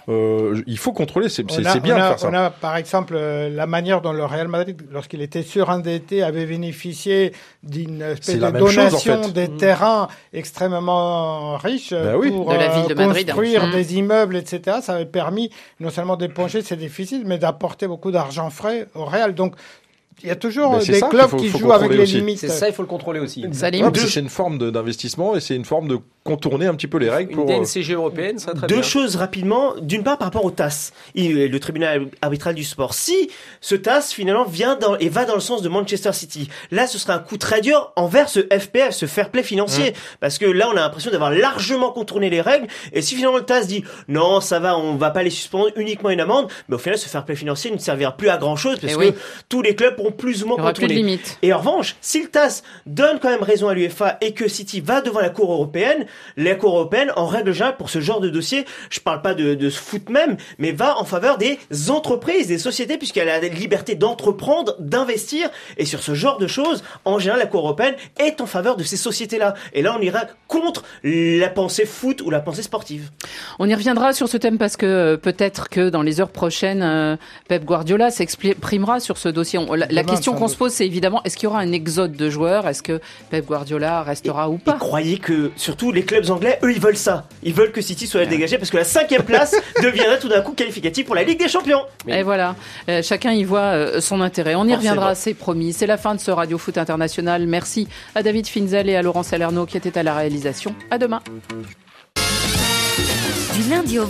il faut contrôler, c'est bien de faire ça. On a, par exemple, la manière dont le Real Madrid, lorsqu'il était surendetté, avait bénéficié d'une espèce de donation des terrains extrêmement riches pour de la ville de Madrid, construire des immeubles, etc. Ça avait permis non seulement d'éponger ses déficits, mais d'apporter beaucoup d'argent frais au Real. Donc, il y a toujours des clubs qui jouent avec les limites. C'est ça, il faut le contrôler aussi. C'est une forme d'investissement et c'est une forme de contourner un petit peu les règles. Une DNCG européenne, ça très bien. Deux choses rapidement. D'une part, par rapport au TAS, le tribunal arbitral du sport. Si ce TAS, finalement, va dans le sens de Manchester City, là, ce serait un coup très dur envers ce FPF, ce fair play financier. Parce que là, on a l'impression d'avoir largement contourné les règles. Et si finalement le TAS dit, non, ça va, on va pas les suspendre, uniquement une amende, mais au final, ce fair play financier ne servira plus à grand chose parce que tous les clubs pourront plus ou moins contourner. Et en revanche, si le TAS donne quand même raison à l'UEFA et que City va devant la Cour européenne, la Cour européenne, en règle générale, pour ce genre de dossier, je parle pas de foot même, mais va en faveur des entreprises, des sociétés, puisqu'elle a la liberté d'entreprendre, d'investir, et sur ce genre de choses, en général, la Cour européenne est en faveur de ces sociétés-là. Et là, on ira contre la pensée foot ou la pensée sportive. On y reviendra sur ce thème parce que peut-être que dans les heures prochaines, Pep Guardiola s'exprimera sur ce dossier. La question qu'on se pose, c'est évidemment, est-ce qu'il y aura un exode de joueurs? Est-ce que Pep Guardiola restera ou pas? Et croyez que, surtout les clubs anglais, eux, ils veulent ça. Ils veulent que City soit dégagé parce que la 5e place deviendrait tout d'un coup qualificative pour la Ligue des Champions. Et voilà, chacun y voit son intérêt. On y reviendra, c'est promis. C'est la fin de ce Radio Foot International. Merci à David Finzel et à Laurent Salerno qui étaient à la réalisation. À demain. Du lundi au